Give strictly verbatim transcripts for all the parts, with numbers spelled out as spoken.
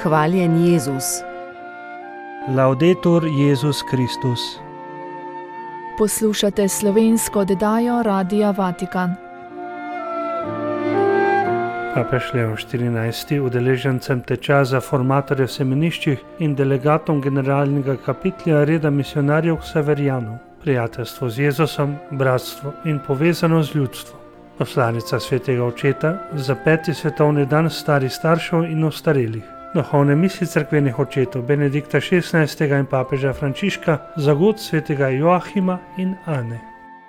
Hvaljen Jezus. Laudetur Jezus Kristus. Poslušate slovensko oddajo Radia Vatikan. Papež Leon štirinajsti udeležencem tečaja za formatorje v semeniščih in delegatom generalnega kapitlja reda misionarjev Ksaverijanov, prijateljstvo z Jezusom, bratstvo in povezano z ljudstvom. Poslanica svetega očeta za peti svetovni dan starih staršev in ostarelih. Duhovne misli cerkvenih očetov Benedikta šestnajstega in papeža Frančiška za god svetega Joahima in Ane.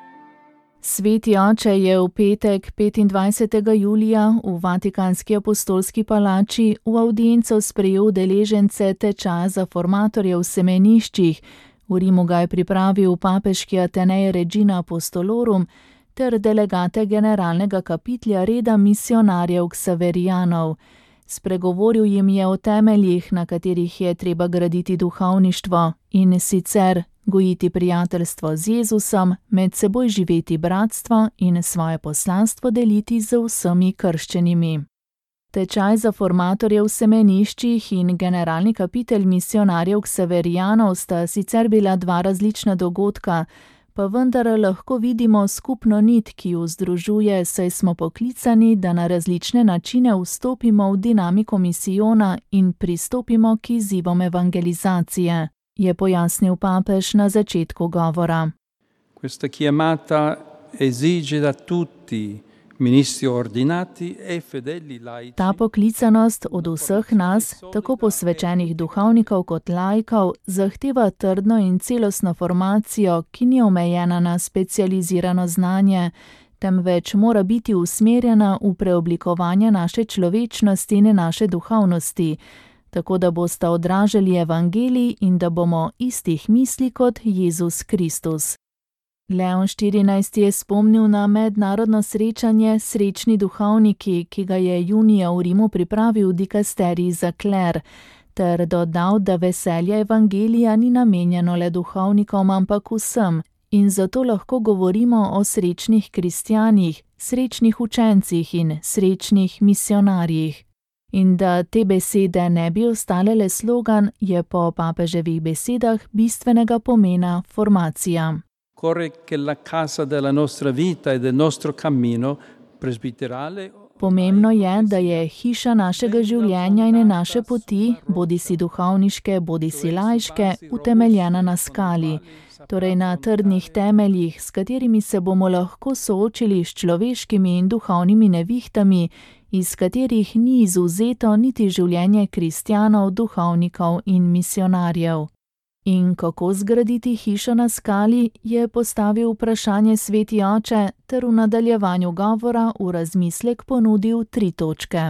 Sveti oče je v petek petindvajsetega julija v Vatikanski apostolski palači v avdienco sprejel udeležence tečaja za formatorje v semeniščih. V Rimu ga je pripravil papeški Atenej Regina Apostolorum ter delegate generalnega kapitlja reda misionarjev Ksaverijanov. Spregovoril jim je o temeljih, na katerih je treba graditi duhovništvo, in sicer gojiti prijateljstvo z Jezusom, med seboj živeti bratstvo in svoje poslanstvo deliti z vsemi krščenimi. Tečaj za formatorje v semeniščih in generalni kapitelj misionarjev Ksaverijanov sta sicer bila dva različna dogodka, pa vendar lahko vidimo skupno nit, ki jo združuje, saj smo poklicani, da na različne načine vstopimo v dinamiko misijona in pristopimo k izzivom evangelizacije, je pojasnil papež na začetku govora. Questa chiamata esige da tutti ministri ordinati e fedeli laici. Ta poklicanost od vseh nas, tako posvečenih duhovnikov kot laikov, zahteva trdno in celostno formacijo, ki ni omejena na specializirano znanje, temveč mora biti usmerjena v preoblikovanje naše človečnosti in naše duhovnosti, tako da bosta odražali evangelij in da bomo istih misli kot Jezus Kristus. Leon štirinajsti je spomnil na mednarodno srečanje Srečni duhovniki, ki ga je junija v Rimu pripravil dikasterij za kler, ter dodal, da veselje evangelija ni namenjeno le duhovnikom, ampak vsem, in zato lahko govorimo o srečnih kristjanih, srečnih učencih in srečnih misionarjih. In da te besede ne bi ostale le slogan, je po papeževih besedah bistvenega pomena formacija. Occorre che la casa della nostra vita e del nostro cammino presbiterale. Pomembno je, da je hiša našega življenja in naše poti, bodisi duhovniške, bodisi laiške, utemeljena na skali, torej na trdnih temeljih, s katerimi se bomo lahko soočili s človeškimi in duhovnimi nevihtami, iz katerih ni izuzeto niti življenje kristjanov, duhovnikov in misionarjev. In kako zgraditi hišo na skali, je postavil vprašanje sveti oče ter v nadaljevanju govora v razmislek ponudil tri točke.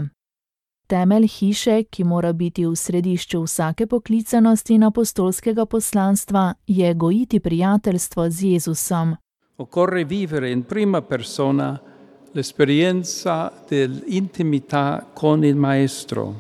Temelj hiše, ki mora biti v središču vsake poklicanosti in apostolskega poslanstva, je gojiti prijateljstvo z Jezusom. Occorre vivere in prima persona l'esperienza dell'intimità con il Maestro.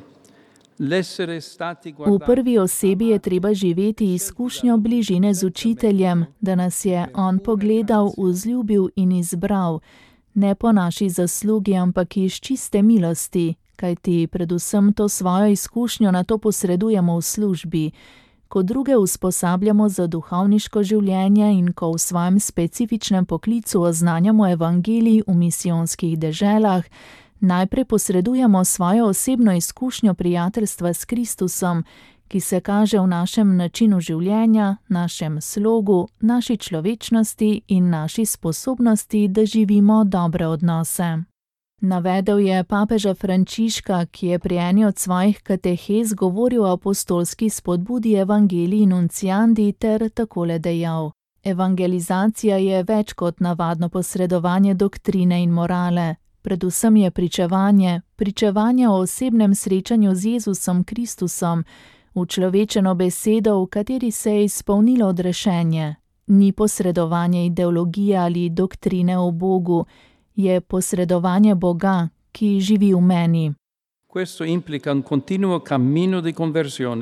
V prvi osebi je treba živeti izkušnjo bližine z učiteljem, da nas je on pogledal, vzljubil in izbral, ne po naši zaslugi, ampak iz čiste milosti, kajti predvsem to svojo izkušnjo nato posredujemo v službi, ko druge usposabljamo za duhovniško življenje in ko v svojem specifičnem poklicu oznanjamo evangelij v misijonskih deželah, najprej posredujemo svojo osebno izkušnjo prijateljstva s Kristusom, ki se kaže v našem načinu življenja, našem slogu, naši človečnosti in naši sposobnosti, da živimo dobre odnose. Navedel je papeža Frančiška, ki je pri eni od svojih katehez govoril o apostolski spodbudi Evangelii Nunciandi ter takole dejal: Evangelizacija je več kot navadno posredovanje doktrine in morale. Predvsem je pričevanje, pričevanje o osebnem srečanju z Jezusom Kristusom, učlovečeno besedo, v kateri se je izpolnilo odrešenje. Ni posredovanje ideologije ali doktrine o Bogu, je posredovanje Boga, ki živi v meni. Questo implica un continuo cammino di conversione.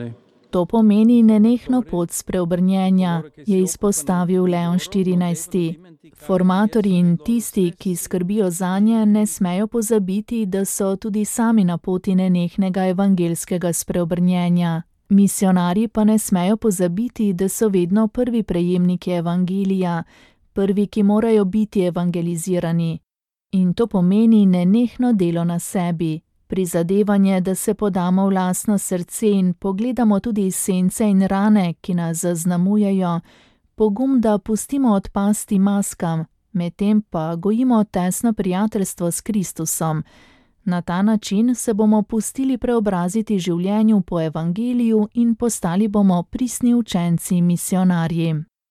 To pomeni nenehno pot spreobrnjenja, je izpostavil Leon štirinajsti. Formatorji in tisti, ki skrbijo zanje, ne smejo pozabiti, da so tudi sami na poti nenehnega evangelskega spreobrnjenja. Misionarji pa ne smejo pozabiti, da so vedno prvi prejemniki evangelija, prvi, ki morajo biti evangelizirani. In to pomeni nenehno delo na sebi, prizadevanje, da se podamo v lastno srce in pogledamo tudi sence in rane, ki nas zaznamujejo, pogum, da pustimo odpasti maskam, medtem pa gojimo tesno prijateljstvo s Kristusom. Na ta način se bomo pustili preobraziti življenju po evangeliju in postali bomo pristni učenci misionarji.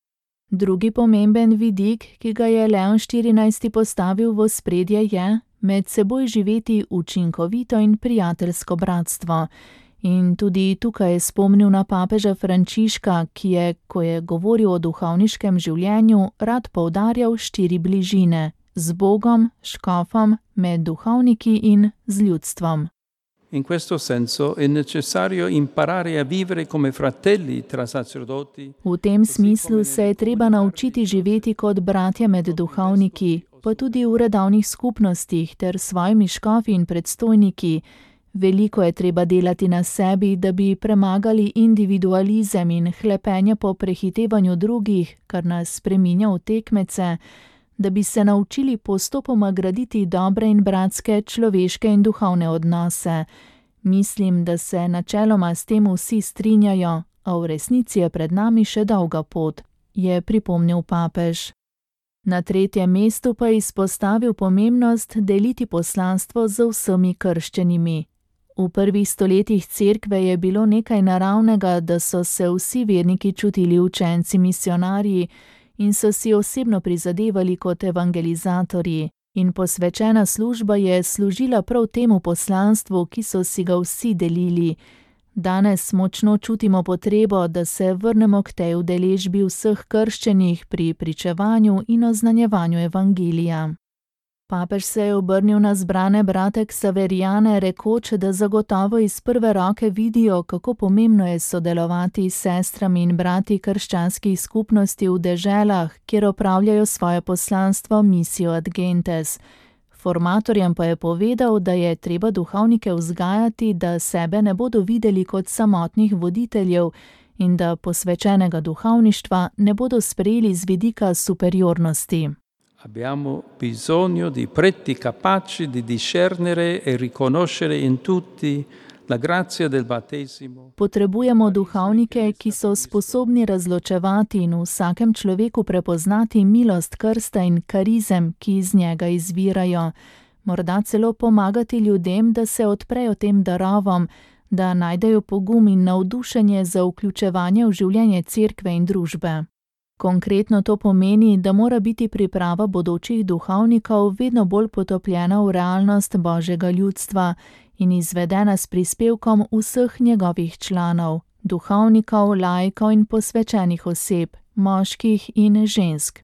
Drugi pomemben vidik, ki ga je Leon štirinajsti postavil v ospredje, je med seboj živeti učinkovito in prijateljsko bratstvo. In tudi tukaj je spomnil na papeža Frančiška, ki je, ko je govoril o duhovniškem življenju, rad poudarjal štiri bližine: z Bogom, škofom, med duhovniki in z ljudstvom. In questo senso è necessario imparare a vivere come fratelli tra sacerdoti. V tem smislu se je treba naučiti živeti kot bratje med duhovniki, pa tudi v redovnih skupnostih ter svojimi škofi in predstojniki. Veliko je treba delati na sebi, da bi premagali individualizem in hlepenje po prehitevanju drugih, kar nas spreminja v tekmece, da bi se naučili postopoma graditi dobre in bratske človeške in duhovne odnose. Mislim, da se načeloma s tem vsi strinjajo, a v resnici je pred nami še dolga pot, je pripomnil papež. Na tretjem mestu pa je izpostavil pomembnost deliti poslanstvo z vsemi krščenimi. V prvih stoletjih cerkve je bilo nekaj naravnega, da so se vsi verniki čutili učenci misionarji in so si osebno prizadevali kot evangelizatorji. In posvečena služba je služila prav temu poslanstvu, ki so si ga vsi delili. Danes močno čutimo potrebo, da se vrnemo k tej udeležbi vseh krščenih pri pričevanju in oznanjevanju evangelija. Papež se je obrnil na zbrane brate ksaverijane, rekoč, da zagotovo iz prve roke vidijo, kako pomembno je sodelovati s sestrami in brati krščanskih skupnosti v deželah, kjer opravljajo svoje poslanstvo Missio ad Gentes. Formatorjem pa je povedal, da je treba duhovnike vzgajati, da sebe ne bodo videli kot samotnih voditeljev in da posvečenega duhovništva ne bodo sprejeli z vidika superiornosti. Abbiamo bisogno di preti capaci di discernere e riconoscere in tutti la grazia del battesimo. Potrebujemo duhovnike, ki so sposobni razločevati in v vsakem človeku prepoznati milost krsta in karizem, ki iz njega izvirajo. Morda celo pomagati ljudem, da se odprejo tem darovom, da najdejo pogum in navdušenje za vključevanje v življenje cerkve in družbe. Konkretno to pomeni, da mora biti priprava bodočih duhovnikov vedno bolj potopljena v realnost Božjega ljudstva in izvedena s prispevkom vseh njegovih članov, duhovnikov, laikov in posvečenih oseb, moških in žensk.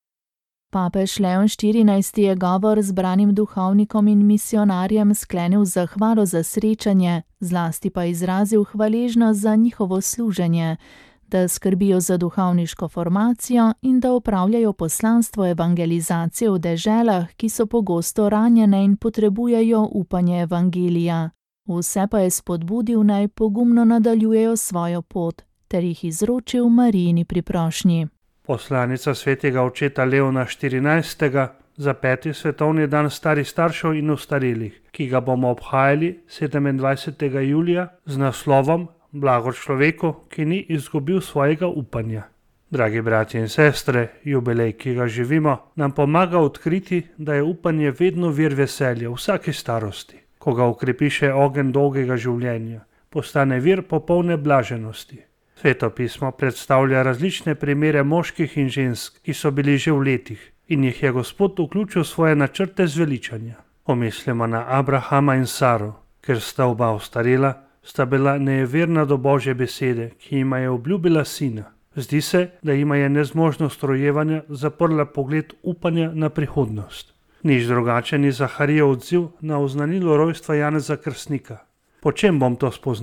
Papež Leon štirinajsti je govor zbranim duhovnikom in misionarjem sklenil zahvalo za srečanje, zlasti pa izrazil hvaležnost za njihovo služenje, da skrbijo za duhovniško formacijo in da opravljajo poslanstvo evangelizacije v deželah, ki so pogosto ranjene in potrebujejo upanje evangelija. Vse pa je spodbudil, naj pogumno nadaljujejo svojo pot, ter jih izročil Marijini priprošnji. Poslanica svetega očeta Leona štirinajstega za peti svetovni dan starih staršev in ostarelih, ki ga bomo obhajali sedemindvajsetega julija z naslovom Blago človeku, ki ni izgubil svojega upanja. Dragi bratje in sestre, jubilej, ki ga živimo, nam pomaga odkriti, da je upanje vedno vir veselja v vsaki starosti. Ko ga okrepi še ogenj dolgega življenja, postane vir popolne blaženosti. Sveto pismo predstavlja različne primere moških in žensk, ki so bili že v letih in jih je Gospod vključil v svoje načrte zveličanja. Pomislimo na Abrahama in Saro, ker sta oba ostarela, sta bila nejeverna do Božje besede, ki jima je obljubila sina. Zdi se, da jima je nezmožnost rojevanja zaprla pogled upanja na prihodnost. Nič drugače ni Zaharijev odziv na oznanilo rojstva Janeza Krstnika. Po čem bom to spoznal?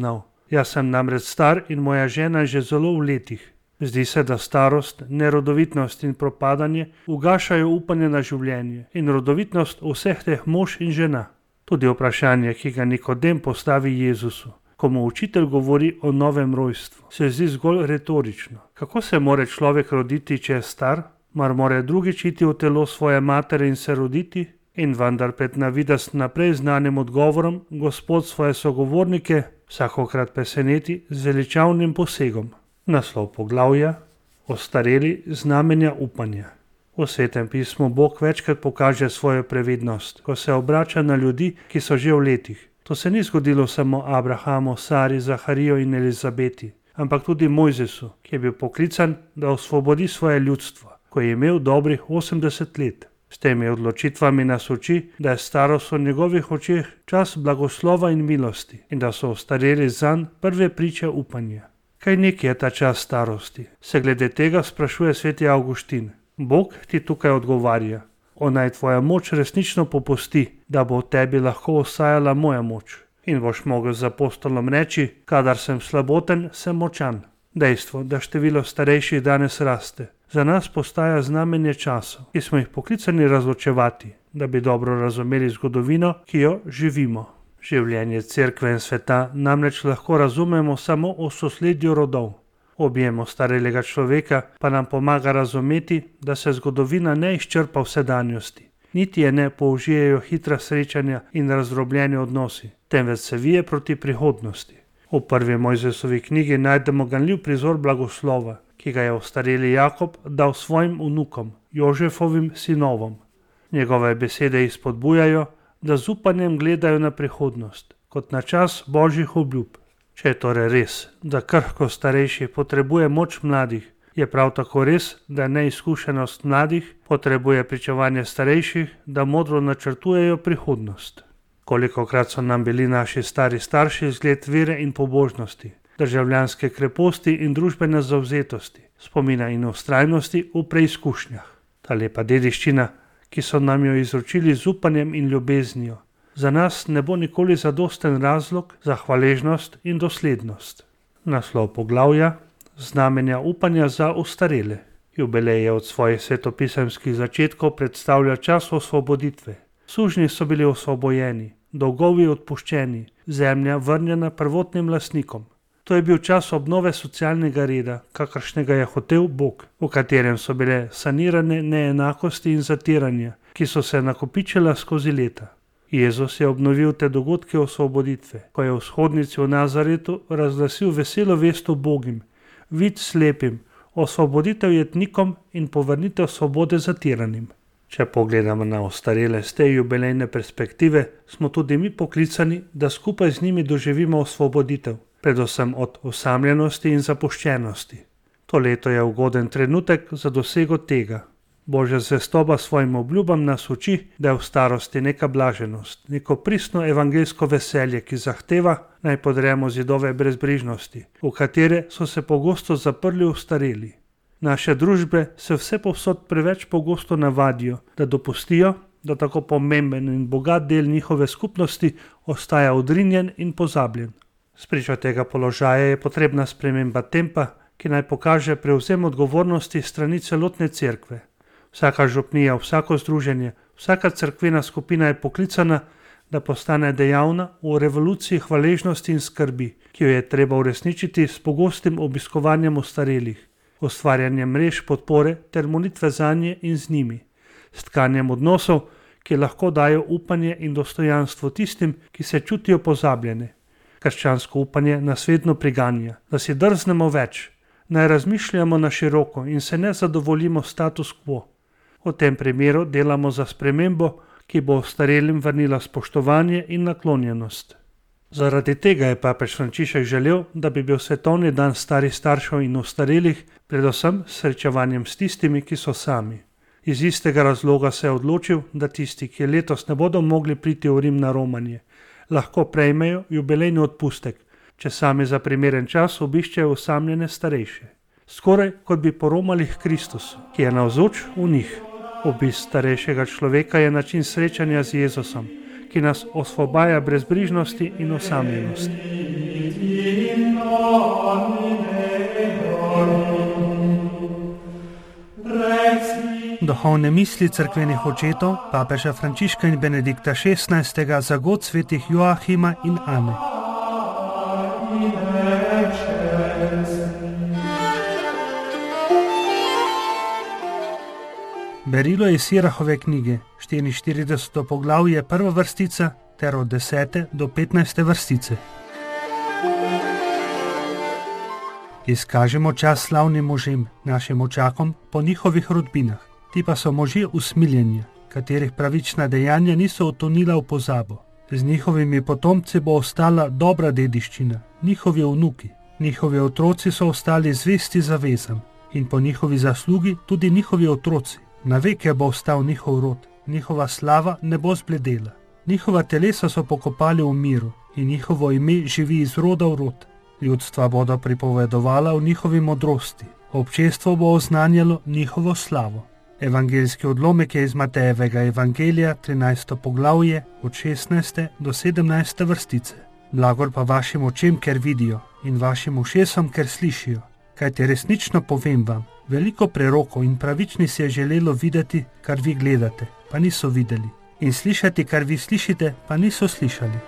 Jaz sem namreč star in moja žena je že zelo v letih. Zdi se, da starost, nerodovitnost in propadanje ugašajo upanje na življenje in rodovitnost vseh teh mož in žena. Tudi vprašanje, ki ga Nikodem postavi Jezusu, ko mu učitelj govori o novem rojstvu, se zdi zgolj retorično. Kako se more človek roditi, če je star? Mar more drugič iti v telo svoje matere in se roditi? In vendar pred navidez naprej znanim odgovorom Gospod svoje sogovornike vsakokrat preseneti z veličavnim posegom. Naslov poglavja: Ostareli znamenja upanja. V Svetem pismu Bog večkrat pokaže svojo previdnost, ko se obrača na ljudi, ki so že v letih. To se ni zgodilo samo Abrahamu, Sari, Zahariju in Elizabeti, ampak tudi Mojzesu, ki je bil poklican, da osvobodi svoje ljudstvo, ko je imel dobrih osemdeset let. S temi odločitvami nas uči, da je starost v njegovih očeh čas blagoslova in milosti in da so ostareli zanj prve priče upanja. Kaj neki je ta čas starosti? Se glede tega sprašuje sveti Avguštin. Bog ti tukaj odgovarja: O naj tvoja moč resnično popusti, da bo v tebi lahko ostajala moja moč. In boš mogel z apostolom reči: Kadar sem slaboten, sem močan. Dejstvo, da število starejših danes raste, za nas postaja znamenje časov, ki smo jih poklicani razločevati, da bi dobro razumeli zgodovino, ki jo živimo. Življenje cerkve in sveta namreč lahko razumemo samo v sosledju rodov. Objem ostarelega človeka pa nam pomaga razumeti, da se zgodovina ne izčrpa v sedanjosti, niti je ne použijejo hitra srečanja in razdrobljeni odnosi, temveč se vije proti prihodnosti. V prvi Mojzesovi knjigi najdemo ganljiv prizor blagoslova, ki ga je ostareli Jakob dal svojim vnukom, Jožefovim sinovom. Njegove besede jih spodbujajo, da z upanjem gledajo na prihodnost, kot na čas božjih obljub. Če je torej res, da krhko starejši potrebuje moč mladih, je prav tako res, da neizkušenost mladih potrebuje pričevanje starejših, da modro načrtujejo prihodnost. Kolikokrat so nam bili naši stari starši zgled vere in pobožnosti, državljanske kreposti in družbene zavzetosti, spomina in vztrajnosti v preizkušnjah. Ta lepa dediščina, ki so nam jo izročili z upanjem in ljubeznijo, za nas ne bo nikoli zadosten razlog za hvaležnost in doslednost. Naslov poglavja: Znamenja upanja za ostarele. Jubilej je od svojih svetopisemskih začetkov predstavlja čas osvoboditve. Sužnji so bili osvobojeni, dolgovi odpuščeni, zemlja vrnjena prvotnim lastnikom. To je bil čas obnove socialnega reda, kakršnega je hotel Bog, v katerem so bile sanirane neenakosti in zatiranja, ki so se nakopičila skozi leta. Jezus je obnovil te dogodke osvoboditve, ko je v vzhodnici v Nazaretu razglasil veselo vest o Bogim, vid slepim, osvoboditev jetnikom in povrnitev svobode zatiranim. Če pogledamo na ostarele z te jubilejne perspektive, smo tudi mi poklicani, da skupaj z njimi doživimo osvoboditev, predvsem od osamljenosti in zapuščenosti. To leto je ugoden trenutek za dosego tega. Božja zvestoba svojim obljubam nas uči, da je v starosti neka blaženost, neko pristno evangeljsko veselje, ki zahteva, naj podremo zidove brezbrižnosti, v katere so se pogosto zaprli ostareli. Naše družbe se vse povsod preveč pogosto navadijo, da dopustijo, da tako pomemben in bogat del njihove skupnosti ostaja odrinjen in pozabljen. Spričo tega položaja je potrebna sprememba tempa, ki naj pokaže prevzem odgovornosti strani celotne cerkve. Vsaka župnija, vsako združenje, vsaka cerkvena skupina je poklicana, da postane dejavna v revoluciji hvaležnosti in skrbi, ki jo je treba uresničiti s pogostim obiskovanjem ostarelih, ustvarjanjem mrež podpore ter molitve zanje in z njimi, s tkanjem odnosov, ki lahko dajo upanje in dostojanstvo tistim, ki se čutijo pozabljene. Krščansko upanje nas vedno priganja, da si drznemo več, naj razmišljamo na široko in se ne zadovoljimo status quo. V tem primeru delamo za spremembo, ki bo ostarelim vrnila spoštovanje in naklonjenost. Zaradi tega je papež Frančišek želel, da bi bil svetovni dan starih staršev in ostarelih predvsem s srečevanjem s tistimi, ki so sami. Iz istega razloga se je odločil, da tisti, ki letos ne bodo mogli priti v Rim na romanje, lahko prejmejo jubilejni odpustek, če sami za primeren čas obiščejo osamljene starejše. Skoraj kot bi poromali k Kristusu, ki je navzoč v njih. Obisk starejšega človeka je način srečanja z Jezusom, ki nas osvobaja brezbrižnosti in osamljenosti. Duhovne misli cerkvenih očetov, papeža Frančiška in Benedikta šestnajstega za god svetih Joachima in Ane. Berilo iz Sirahove knjige, štiriinštirideseto poglavje, prva vrstica, ter od desete do petnajste vrstice. Izkažemo čas slavnim možem, našim očakom, po njihovih rodbinah. Ti pa so možje usmiljenja, katerih pravična dejanja niso utonila v pozabo. Z njihovimi potomci bo ostala dobra dediščina, njihovi vnuki. Njihovi otroci so ostali zvesti zavezam in po njihovi zaslugi tudi njihovi otroci. Na veke bo ostal njihov rod, njihova slava ne bo zbledela. Njihova telesa so pokopali v miru in njihovo ime živi iz roda v rod. Ljudstva bodo pripovedovala v njihovi modrosti, občestvo bo oznanjalo njihovo slavo. Evangeljski odlomek je iz Matejevega evangelija, trinajsto poglavje, od šestnajste do sedemnajste vrstice. Blagor pa vašim očem, ker vidijo, in vašim ušesom, ker slišijo. Kajte resnično povem vam, veliko prerokov in pravični si je želelo videti, kar vi gledate, pa niso videli, in slišati, kar vi slišite, pa niso slišali.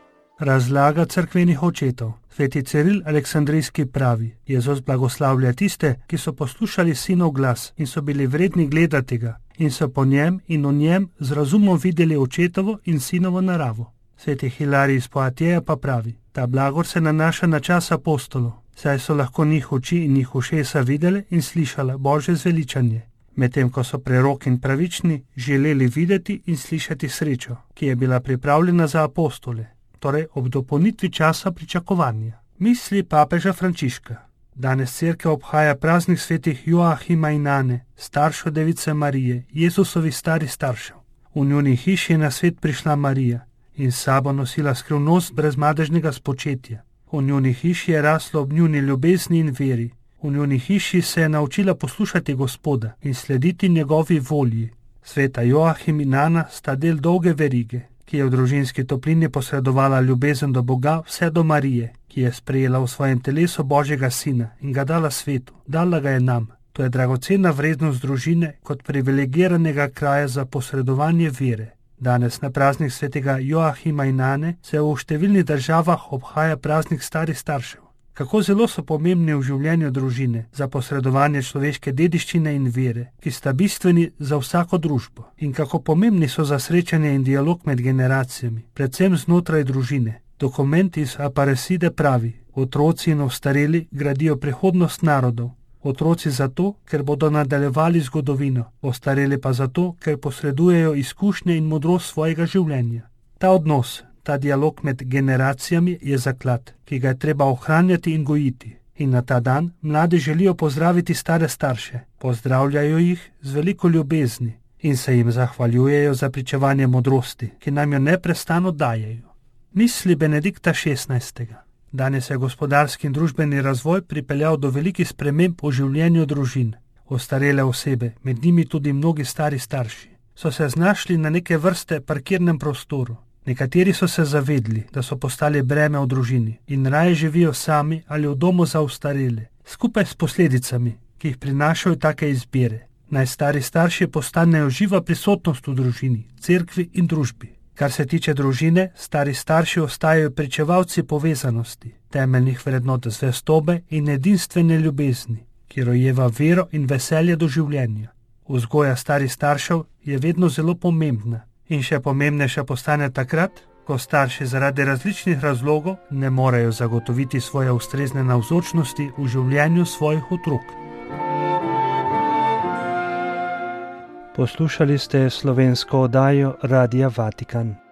Razlaga cerkvenih očetov. Sveti Ciril Aleksandrijski pravi: Jezus blagoslavlja tiste, ki so poslušali sinov glas in so bili vredni gledati ga in so po njem in o njem z razumom videli očetovo in sinovo naravo. Sveti Hilarij iz Poatjeja pa pravi: ta blagor se nanaša na čas apostolov, saj so lahko njih oči in njih ušesa videle in slišala Božje zveličanje, medtem ko so preroki in pravični želeli videti in slišati srečo, ki je bila pripravljena za apostole, torej ob dopolnitvi časa pričakovanja. Misli papeža Frančiška. Danes cerkev obhaja praznik svetih Joachima in Ane, staršev device Marije, Jezusovi stari staršev. V njuni hiši je na svet prišla Marija in s sabo nosila skrivnost brezmadežnega spočetja. V njuni hiši je raslo ob njuni ljubezni in veri. V njuni hiši se je naučila poslušati Gospoda in slediti njegovi volji. Sveta Joachim in Ana sta del dolge verige, ki je v družinski toplini posredovala ljubezen do Boga vse do Marije, ki je sprejela v svojem telesu Božjega sina in ga dala svetu, dala ga je nam. To je dragocena vrednost družine kot privilegiranega kraja za posredovanje vere. Danes na praznik svetega Joachima in Ane se v številnih državah obhaja praznik starih staršev. Kako zelo so pomembni v življenju družine za posredovanje človeške dediščine in vere, ki sta bistveni za vsako družbo, in kako pomembni so za srečanje in dialog med generacijami, predvsem znotraj družine. Dokument iz Aparecide pravi: otroci in ostareli gradijo prihodnost narodov. Otroci zato, ker bodo nadaljevali zgodovino, ostareli pa zato, ker posredujejo izkušnje in modrost svojega življenja. Ta odnos, ta dialog med generacijami je zaklad, ki ga je treba ohranjati in gojiti. In na ta dan mladi želijo pozdraviti stare starše, pozdravljajo jih z veliko ljubezni in se jim zahvaljujejo za pričevanje modrosti, ki nam jo neprestano dajejo. Misli Benedikta šestnajstega. Danes je gospodarski in družbeni razvoj pripeljal do velikih sprememb v življenju družin. Ostarele osebe, med njimi tudi mnogi stari starši, so se znašli na neke vrste parkirnem prostoru. Nekateri so se zavedli, da so postali breme v družini in raje živijo sami ali v domu za ostarele, skupaj s posledicami, ki jih prinašajo take izbire. Naj stari starši postanejo živa prisotnost v družini, cerkvi in družbi. Kar se tiče družine, stari starši ostajajo pričevalci povezanosti, temeljnih vrednot zvestobe in edinstvene ljubezni, ki rojeva vero in veselje do življenja. Vzgoja starih staršev je vedno zelo pomembna in še pomembnejša postane takrat, ko starši zaradi različnih razlogov ne morejo zagotoviti svoje ustrezne navzočnosti v življenju svojih otrok. Poslušali ste slovensko oddajo Radia Vatikan.